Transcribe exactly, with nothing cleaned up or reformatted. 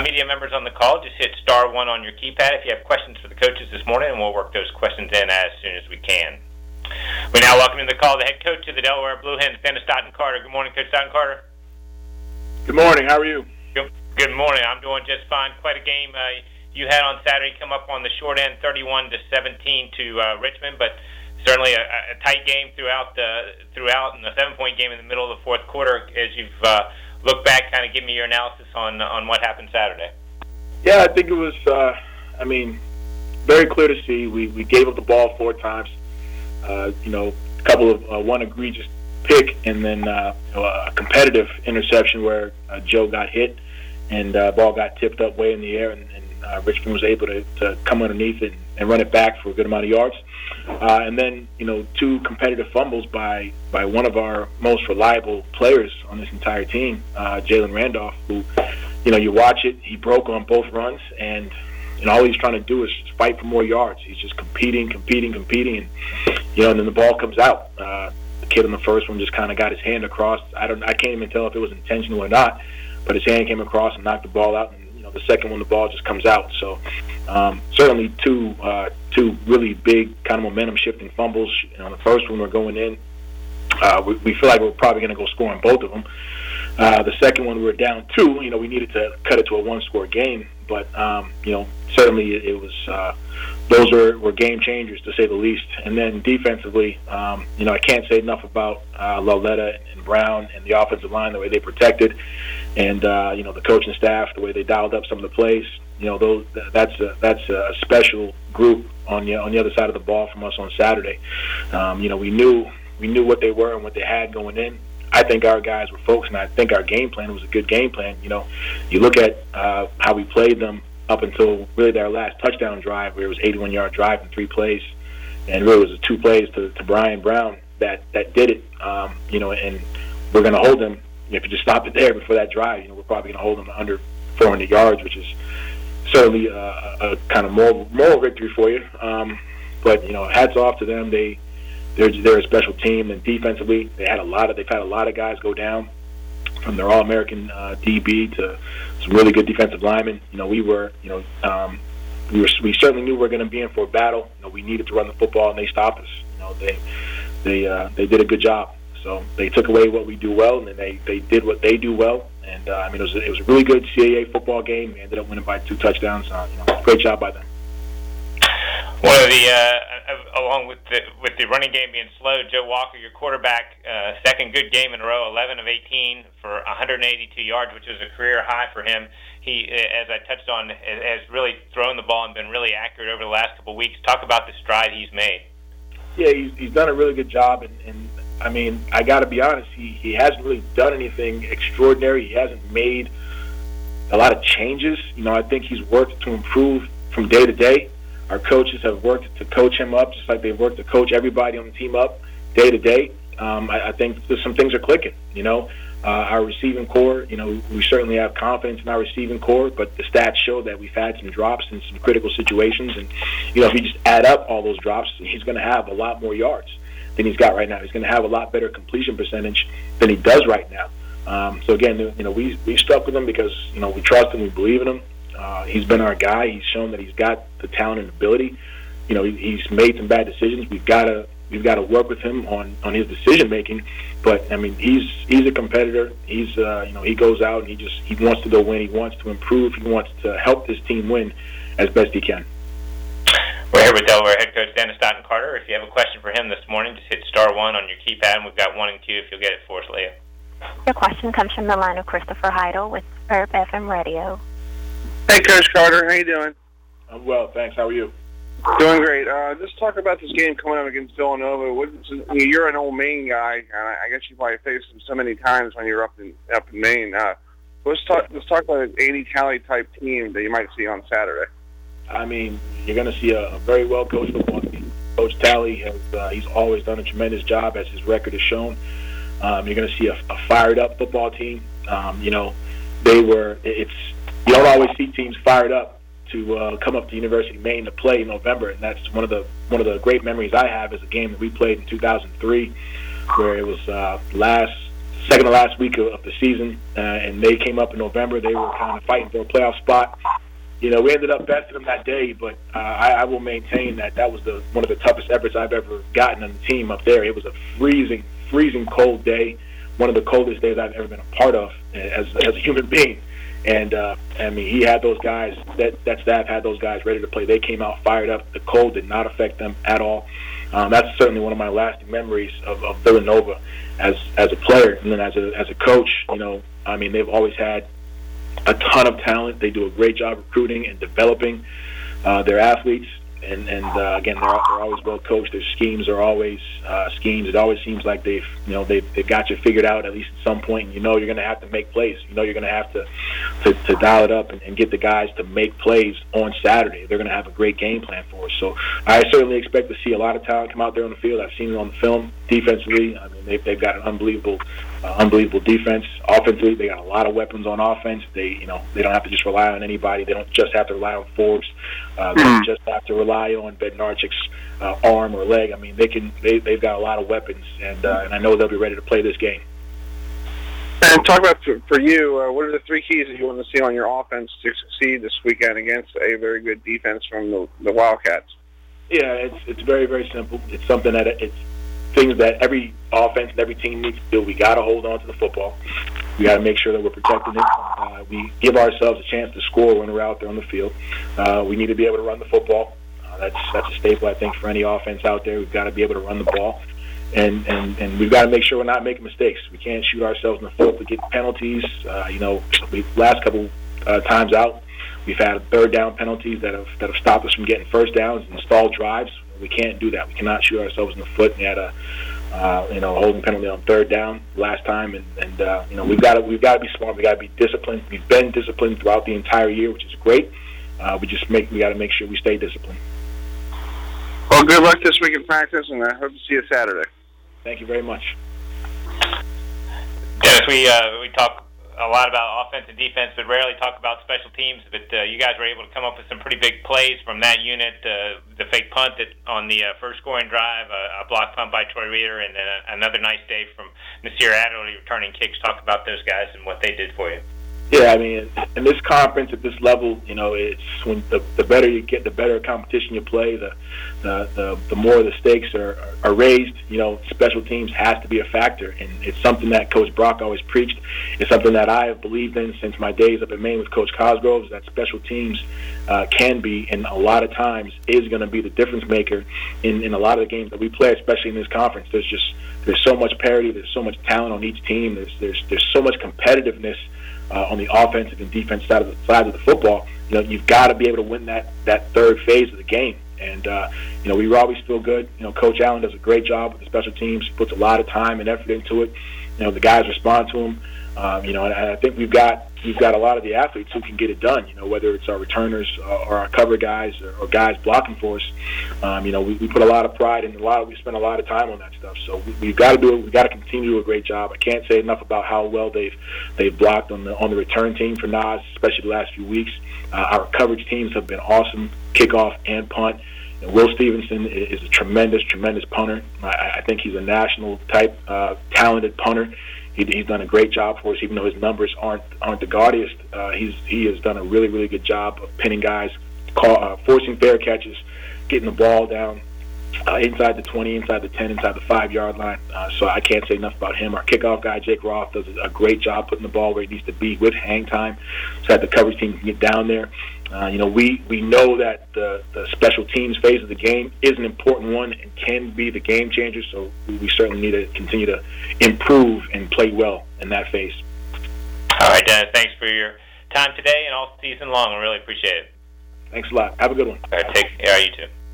media members on the call, just hit star one on your keypad if you have questions for the coaches this morning, and we'll work those questions in as soon as we can. We now welcome to the call the head coach of the Delaware Blue Hens, Dennis Stotten-Carter. Good morning, Coach Stotten-Carter. Good morning. How are you? Good, good morning. I'm doing just fine. Quite a game uh, you had on Saturday. Come up on the short end, thirty-one to seventeen to uh, Richmond, but certainly a, a tight game throughout the throughout, and a seven-point game in the middle of the fourth quarter. As you've uh, looked back, kind of give me your analysis on on what happened Saturday. Yeah, I think it was. Uh, I mean, very clear to see. We we gave up the ball four times. Uh, you know, a couple of uh, one egregious pick, and then uh, you know, a competitive interception where uh, Joe got hit, and uh, ball got tipped up way in the air, and, and uh, Richmond was able to, to come underneath it and run it back for a good amount of yards. Uh, and then, you know, two competitive fumbles by, by one of our most reliable players on this entire team, uh, Jalen Randolph, who, you know, you watch it, he broke on both runs, and, and all he's trying to do is just fight for more yards. He's just competing, competing, competing, and, you know, and then the ball comes out. Uh, the kid on the first one just kind of got his hand across. I don't, I can't even tell if it was intentional or not, but his hand came across and knocked the ball out, and, you know, the second one, the ball just comes out. So, um, certainly two, uh, two really big kind of momentum-shifting fumbles. You know, the first one we're going in, uh, we, we feel like we're probably going to go score on both of them. Uh, the second one we were down two. You know, we needed to cut it to a one-score game, but um, you know, certainly it, it was. Uh, those were, were game changers to say the least. And then defensively, um, you know, I can't say enough about uh, Lauletta and Brown and the offensive line, the way they protected, and uh, you know, the coaching staff, the way they dialed up some of the plays. You know, those that's a, that's a special group on the on the other side of the ball from us on Saturday. Um, you know, we knew we knew what they were and what they had going in. I think our guys were focused, and I think our game plan was a good game plan. You know, you look at uh, how we played them up until really their last touchdown drive, where it was eighty-one yard drive in three plays, and really it was two plays to, to Brian Brown that that did it. Um, you know, and we're going to hold them. If you just stopped it there before that drive, you know, we're probably going to hold them under four hundred yards, which is certainly a, a kind of moral, moral victory for you. Um, but you know, hats off to them. They they're they're a special team, and defensively, they had a lot of they've had a lot of guys go down, from their All-American uh, D B to some really good defensive linemen. You know, we were you know um, we were we certainly knew we were going to be in for a battle. You know, we needed to run the football, and they stopped us. You know, they they uh, they did a good job. So they took away what we do well, and then they, they did what they do well. And uh, I mean, it was a, it was a really good C A A football game. We ended up winning by two touchdowns. Uh, you know, great job by them. One of the, uh, along with the with the running game being slow, Joe Walker, your quarterback, uh, second good game in a row, eleven of eighteen for one hundred eighty-two yards, which is a career high for him. He, as I touched on, has really thrown the ball and been really accurate over the last couple of weeks. Talk about the stride he's made. Yeah, he's, he's done a really good job, and, and I mean, I got to be honest, he, he hasn't really done anything extraordinary. He hasn't made a lot of changes. You know, I think he's worked to improve from day to day. Our coaches have worked to coach him up, just like they've worked to coach everybody on the team up day to day. Um, I, I think some things are clicking, you know. Uh, our receiving core, you know, we certainly have confidence in our receiving core, but the stats show that we've had some drops in some critical situations. And, you know, if you just add up all those drops, he's going to have a lot more yards than he's got right now. He's going to have a lot better completion percentage than he does right now. Um, so, again, you know, we, we stuck with him because, you know, we trust him, we believe in him. Uh, he's been our guy. He's shown that he's got the talent and ability. You know, he, he's made some bad decisions. We've got to we've got to work with him on, on his decision making. But I mean, he's he's a competitor. He's uh, you know he goes out and he just he wants to go win. He wants to improve. He wants to help this team win as best he can. We're here with Delaware head coach Dennis Stotten-Carter. If you have a question for him this morning, just hit star one on your keypad, and we've got one in queue if you'll get it for us, Leah. Your question comes from the line of Christopher Heidel with Herb F M Radio. Hey, Coach Carter. How you doing? I'm well, thanks. How are you? Doing great. Uh, just talk about this game coming up against Villanova. What, I mean, you're an old Maine guy, and I guess you probably faced them so many times when you were up in up in Maine. Uh, let's talk. Let's talk about an eighty tally type team that you might see on Saturday. I mean, you're going to see a, a very well coached football team. Coach Talley has uh, he's always done a tremendous job, as his record has shown. Um, you're going to see a, a fired up football team. Um, you know, they were. It's you don't always see teams fired up to uh, come up to University of Maine to play in November, and that's one of the one of the great memories I have is a game that we played in two thousand three, where it was uh, last second to last week of, of the season, uh, and they came up in November. They were kind of fighting for a playoff spot. You know, we ended up besting them that day, but uh, I, I will maintain that that was the one of the toughest efforts I've ever gotten on the team up there. It was a freezing, freezing cold day, one of the coldest days I've ever been a part of as, as a human being. And, uh, I mean, he had those guys, that, that staff had those guys ready to play. They came out fired up. The cold did not affect them at all. Um, that's certainly one of my lasting memories of, of Villanova as as a player. And then as a as a coach, you know, I mean, they've always had a ton of talent. They do a great job recruiting and developing uh, their athletes. And, and uh, again, they're, they're always well coached. Their schemes are always uh, schemes. It always seems like they've, you know, they've, they've got you figured out at least at some point. And you know you're going to have to make plays. You know you're going to have to to, to dial it up and, and get the guys to make plays on Saturday. They're going to have a great game plan for us. So I certainly expect to see a lot of talent come out there on the field. I've seen it on the film defensively. I mean, they've, they've got an unbelievable, uh, unbelievable defense. Offensively, they got a lot of weapons on offense. They, you know, they don't have to just rely on anybody. They don't just have to rely on Forbes. Uh, they don't just have to rely on Bednarchik's uh, arm or leg. I mean, they can. They, they've got a lot of weapons, and uh, and I know they'll be ready to play this game. And talk about for, for you, uh, what are the three keys that you want to see on your offense to succeed this weekend against a very good defense from the, the Wildcats? Yeah, it's it's very very simple. It's something that it's things that every offense and every team needs to do. We got to hold on to the football. We got to make sure that we're protecting it. Uh, we give ourselves a chance to score when we're out there on the field. Uh, we need to be able to run the football. Uh, that's that's a staple, I think, for any offense out there. We've got to be able to run the ball. And, and, and we've got to make sure we're not making mistakes. We can't shoot ourselves in the foot. We get penalties. Uh, you know, we last couple uh, times out, we've had third down penalties that have that have stopped us from getting first downs and stalled drives. We can't do that. We cannot shoot ourselves in the foot. We had a uh, you know holding penalty on third down last time, and, and uh, you know we've got to we've got to be smart. We got to be disciplined. We've been disciplined throughout the entire year, which is great. Uh, we just make we got to make sure we stay disciplined. Well, good luck this week in practice, and I hope to see you Saturday. Thank you very much. Dennis, we uh, we talk a lot about offense and defense, but rarely talk about special teams. But uh, you guys were able to come up with some pretty big plays from that unit. Uh, the fake punt that on the uh, first scoring drive, uh, a block punt by Troy Reeder, and then a, another nice day from Nasir Adderley returning kicks. Talk about those guys and what they did for you. Yeah, I mean, in this conference at this level, you know, it's when the, the better you get, the better competition you play, the the the, the more the stakes are, are, are raised. You know, special teams has to be a factor, and it's something that Coach Brock always preached. It's something that I have believed in since my days up in Maine with Coach Cosgrove, that special teams uh, can be, and a lot of times is going to be the difference maker in, in a lot of the games that we play, especially in this conference. There's just there's so much parity, there's so much talent on each team, there's there's there's so much competitiveness. Uh, on the offensive and defensive side of the side of the football, you know, you've got to be able to win that, that third phase of the game. And uh, you know, we always feel good. You know, Coach Allen does a great job with the special teams. He puts a lot of time and effort into it. You know, the guys respond to him. Um, you know, and I think we've got we've got a lot of the athletes who can get it done. You know, whether it's our returners or our cover guys or, or guys blocking for us. Um, you know, we, we put a lot of pride in a lot. Of, we spend a lot of time on that stuff. So we, we've got to do it. We've got to continue to do a great job. I can't say enough about how well they've they've blocked on the on the return team for Nas, especially the last few weeks. Uh, our coverage teams have been awesome, kickoff and punt. And Will Stevenson is a tremendous, tremendous punter. I, I think he's a national type uh, talented punter. He, he's done a great job for us, even though his numbers aren't aren't the gaudiest. Uh, he's he has done a really really good job of pinning guys, call, uh, forcing fair catches, getting the ball down uh, inside the twenty, inside the ten, inside the five yard line. Uh, so I can't say enough about him. Our kickoff guy Jake Roth does a great job putting the ball where it needs to be with hang time, so that the coverage team can get down there. Uh, you know, we, we know that the, the special teams phase of the game is an important one and can be the game changer, so we, we certainly need to continue to improve and play well in that phase. All right, Dennis, thanks for your time today and all season long. I really appreciate it. Thanks a lot. Have a good one. All right, take care. You too.